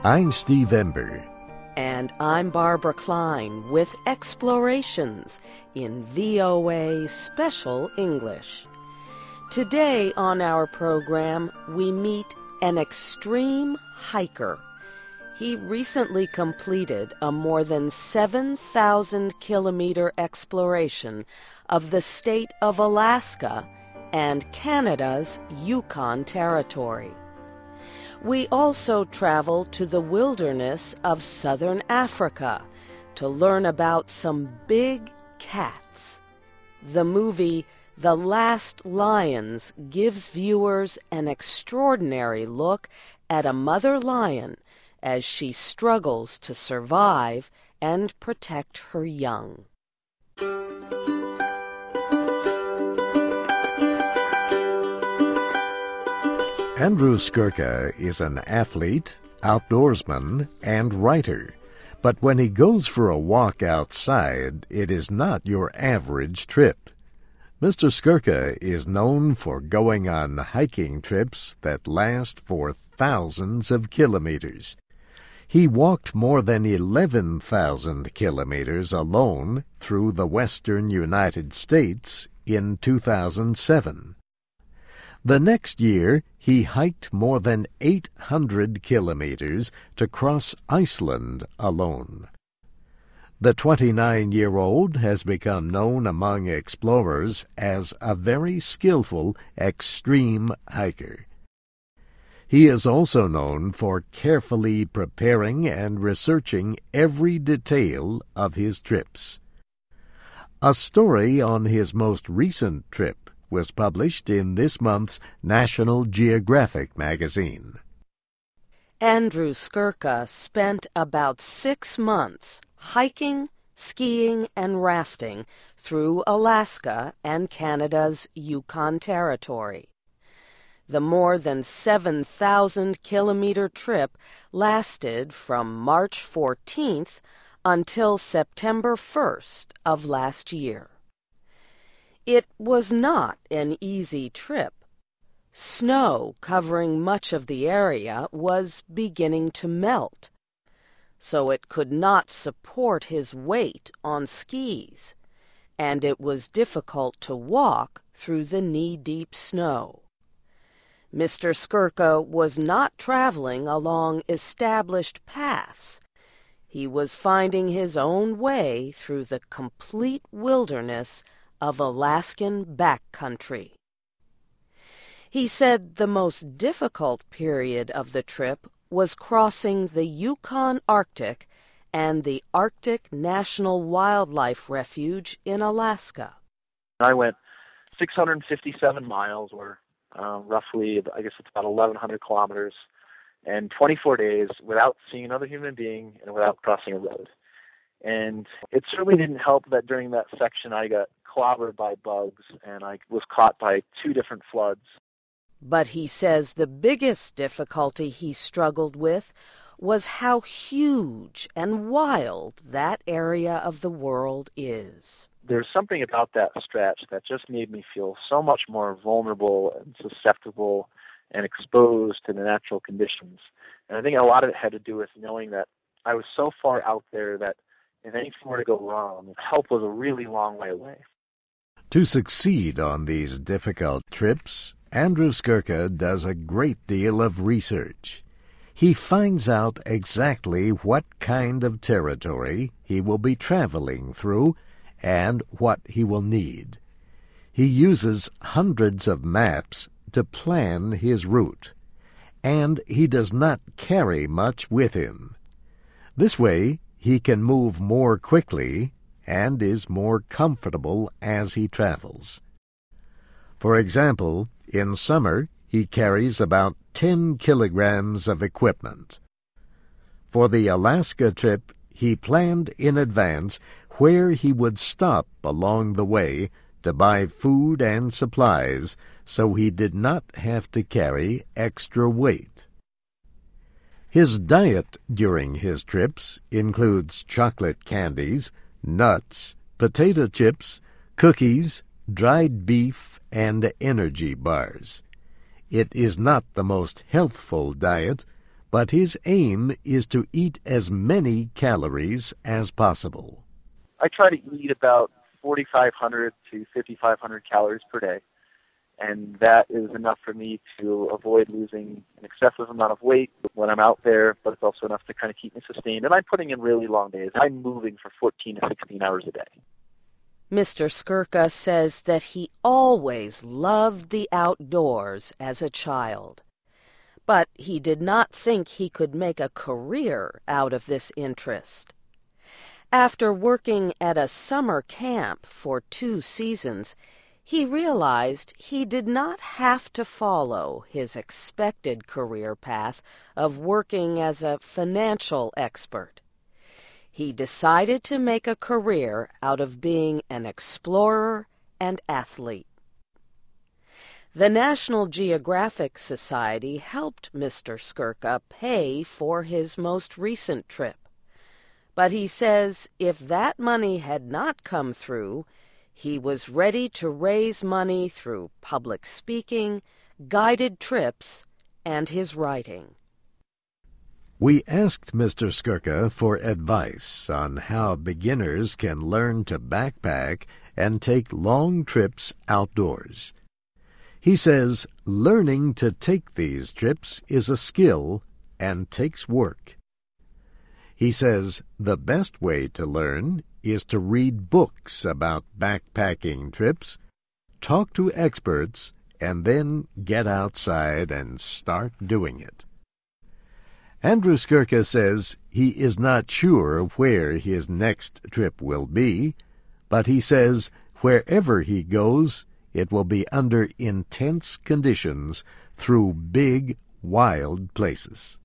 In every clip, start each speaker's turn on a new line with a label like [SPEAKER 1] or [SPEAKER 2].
[SPEAKER 1] I'm Steve Ember.
[SPEAKER 2] And I'm Barbara Klein with Explorations in VOA Special English. Today on our program, we meet an extreme hiker. He recently completed a more than 7,000-kilometer exploration of the state of Alaska and Canada's Yukon Territory. We also travel to the wilderness of southern Africa to learn about some big cats. The movie The Last Lions gives viewers an extraordinary look at a mother lion as she struggles to survive and protect her young.
[SPEAKER 1] Andrew Skurka is an athlete, outdoorsman, and writer. But when he goes for a walk outside, it is not your average trip. Mr. Skurka is known for going on hiking trips that last for thousands of kilometers. He walked more than 11,000 kilometers alone through the western United States in 2007. The next year, he hiked more than 800 kilometers to cross Iceland alone. The 29-year-old has become known among explorers as a very skillful extreme hiker. He is also known for carefully preparing and researching every detail of his trips. A story on his most recent trip was published in this month's National Geographic magazine.
[SPEAKER 2] Andrew Skurka spent about 6 months hiking, skiing, and rafting through Alaska and Canada's Yukon Territory. The more than 7,000-kilometer trip lasted from March 14th until September 1st of last year. It was not an easy trip. Snow covering much of the area was beginning to melt, so it could not support his weight on skis, and it was difficult to walk through the knee-deep snow. Mr. Skurka was not traveling along established paths. He was finding his own way through the complete wilderness of Alaskan backcountry. He said the most difficult period of the trip was crossing the Yukon Arctic and the Arctic National Wildlife Refuge in Alaska.
[SPEAKER 3] I went 657 miles, or roughly, I guess it's about 1,100 kilometers, and 24 days without seeing another human being and without crossing a road. And it certainly didn't help that during that section I got clobbered by bugs and I was caught by 2 different floods.
[SPEAKER 2] But he says the biggest difficulty he struggled with was how huge and wild that area of the world is.
[SPEAKER 3] There's something about that stretch that just made me feel so much more vulnerable and susceptible and exposed to the natural conditions. And I think a lot of it had to do with knowing that I was so far out there that if anything were to go wrong, help was a really long way away.
[SPEAKER 1] To succeed on these difficult trips, Andrew Skurka does a great deal of research. He finds out exactly what kind of territory he will be traveling through and what he will need. He uses hundreds of maps to plan his route, and he does not carry much with him. This way, he can move more quickly and is more comfortable as he travels. For example, in summer, he carries about 10 kilograms of equipment. For the Alaska trip, he planned in advance where he would stop along the way to buy food and supplies so he did not have to carry extra weight. His diet during his trips includes chocolate candies, nuts, potato chips, cookies, dried beef, and energy bars. It is not the most healthful diet, but his aim is to eat as many calories as possible.
[SPEAKER 3] I try to eat about 4,500 to 5,500 calories per day, and that is enough for me to avoid losing an excessive amount of weight when I'm out there, but it's also enough to kind of keep me sustained. And I'm putting in really long days. I'm moving for 14 to 16 hours a day.
[SPEAKER 2] Mr. Skirka says that he always loved the outdoors as a child, but he did not think he could make a career out of this interest. After working at a summer camp for 2 seasons, he realized he did not have to follow his expected career path of working as a financial expert. He decided to make a career out of being an explorer and athlete. The National Geographic Society helped Mr. Skirka pay for his most recent trip. But he says if that money had not come through, he was ready to raise money through public speaking, guided trips, and his writing.
[SPEAKER 1] We asked Mr. Skirka for advice on how beginners can learn to backpack and take long trips outdoors. He says learning to take these trips is a skill and takes work. He says the best way to learn is to read books about backpacking trips, talk to experts, and then get outside and start doing it. Andrew Skirka says he is not sure where his next trip will be, but he says wherever he goes, it will be under intense conditions through big, wild places.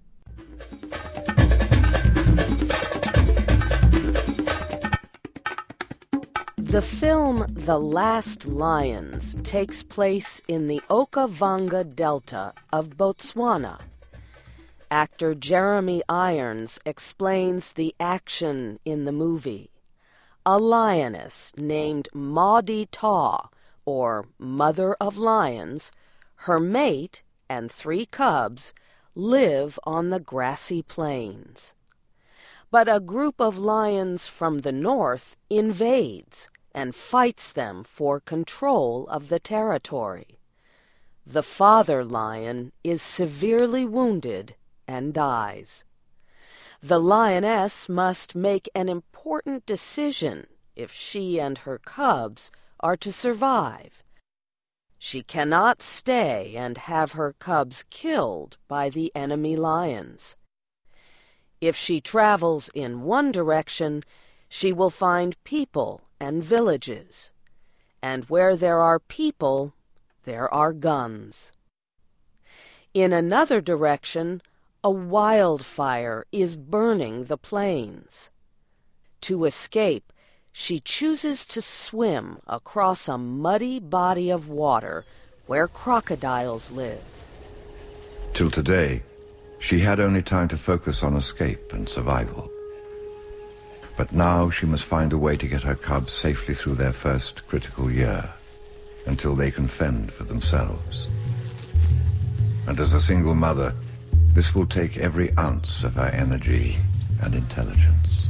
[SPEAKER 2] The film The Last Lions takes place in the Okavango Delta of Botswana. Actor Jeremy Irons explains the action in the movie. A lioness named Maudie Taw, or Mother of Lions, her mate, and 3 cubs live on the grassy plains. But a group of lions from the north invades and fights them for control of the territory. The father lion is severely wounded and dies. The lioness must make an important decision if she and her cubs are to survive. She cannot stay and have her cubs killed by the enemy lions. If she travels in one direction, she will find people and villages. And where there are people, there are guns. In another direction, a wildfire is burning the plains. To escape, she chooses to swim across a muddy body of water where crocodiles live.
[SPEAKER 4] Till today, she had only time to focus on escape and survival. But now she must find a way to get her cubs safely through their first critical year, until they can fend for themselves. And as a single mother, this will take every ounce of her energy and intelligence.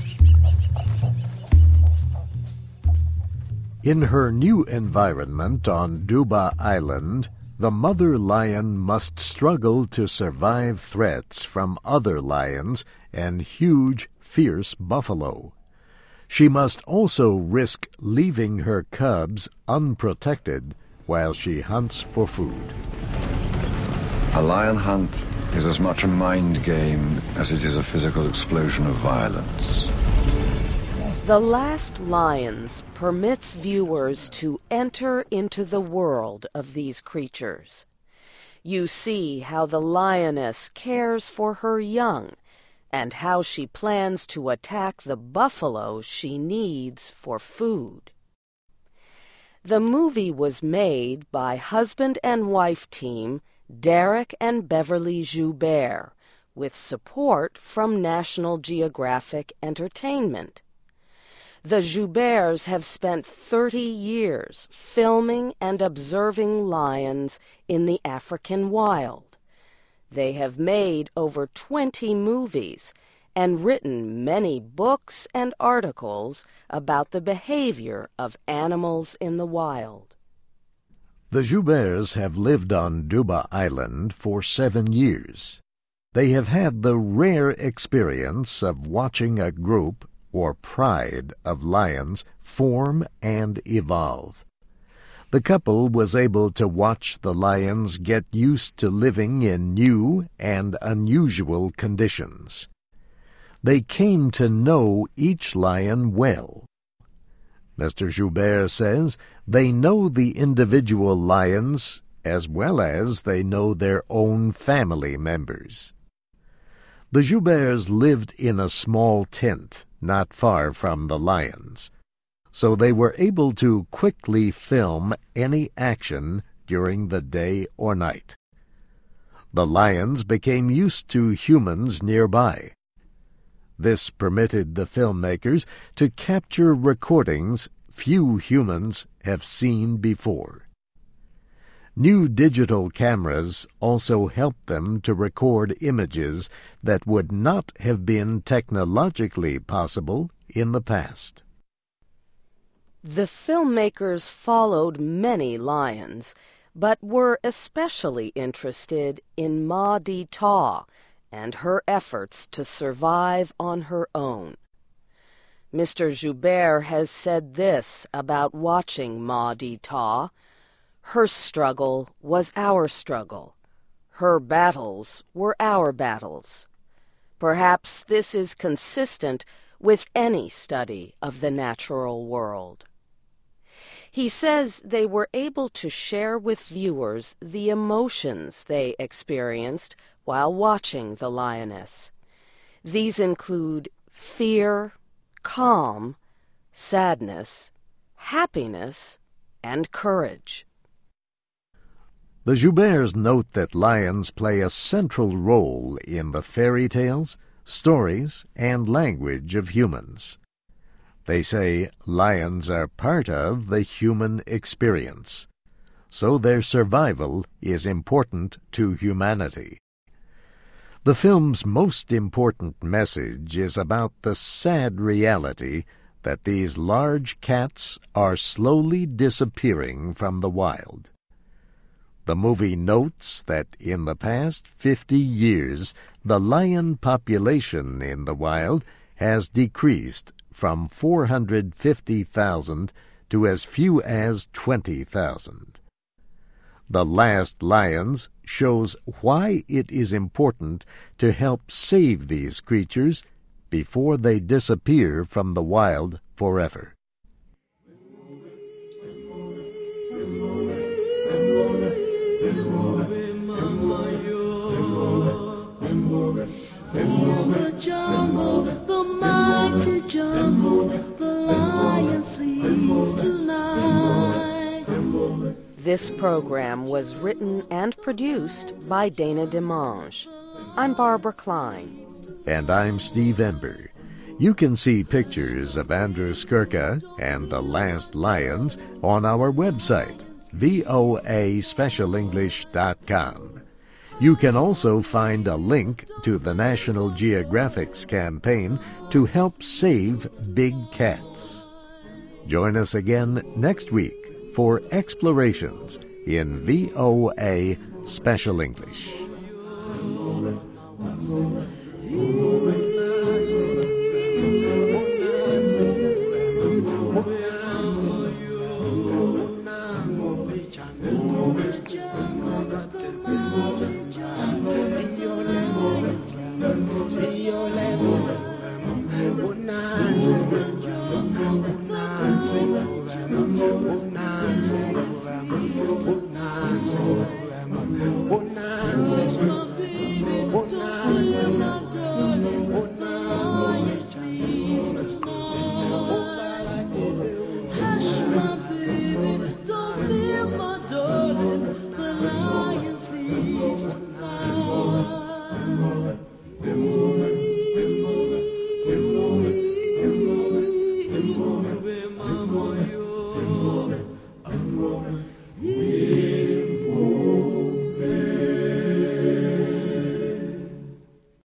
[SPEAKER 1] In her new environment on Duba Island, the mother lion must struggle to survive threats from other lions and huge, fierce buffalo. She must also risk leaving her cubs unprotected while she hunts for food.
[SPEAKER 4] A lion hunt is as much a mind game as it is a physical explosion of violence.
[SPEAKER 2] The Last Lions permits viewers to enter into the world of these creatures. You see how the lioness cares for her young and how she plans to attack the buffalo she needs for food. The movie was made by husband and wife team Derek and Beverly Joubert with support from National Geographic Entertainment. The Jouberts have spent 30 years filming and observing lions in the African wild. They have made over 20 movies and written many books and articles about the behavior of animals in the wild.
[SPEAKER 1] The Jouberts have lived on Duba Island for 7 years. They have had the rare experience of watching a group, or pride, of lions form and evolve. The couple was able to watch the lions get used to living in new and unusual conditions. They came to know each lion well. Mr. Joubert says they know the individual lions as well as they know their own family members. The Jouberts lived in a small tent not far from the lions, so they were able to quickly film any action during the day or night. The lions became used to humans nearby. This permitted the filmmakers to capture recordings few humans have seen before. New digital cameras also helped them to record images that would not have been technologically possible in the past.
[SPEAKER 2] The filmmakers followed many lions, but were especially interested in Ma Dee Taw and her efforts to survive on her own. Mr. Joubert has said this about watching Ma Dee Taw: "Her struggle was our struggle. Her battles were our battles." Perhaps this is consistent with any study of the natural world. He says they were able to share with viewers the emotions they experienced while watching the lioness. These include fear, calm, sadness, happiness, and courage.
[SPEAKER 1] The Jouberts note that lions play a central role in the fairy tales, stories, and language of humans. They say lions are part of the human experience, so their survival is important to humanity. The film's most important message is about the sad reality that these large cats are slowly disappearing from the wild. The movie notes that in the past 50 years, the lion population in the wild has decreased from 450,000 to as few as 20,000. The Last Lions shows why it is important to help save these creatures before they disappear from the wild forever.
[SPEAKER 5] In the jungle, the mighty jungle, the lion sleeps tonight.
[SPEAKER 2] This program was written and produced by Dana DeMange. I'm Barbara Klein.
[SPEAKER 1] And I'm Steve Ember. You can see pictures of Andrew Skurka and the Last Lions on our website, voaspecialenglish.com. You can also find a link to the National Geographic's campaign to help save big cats. Join us again next week for Explorations in VOA Special English.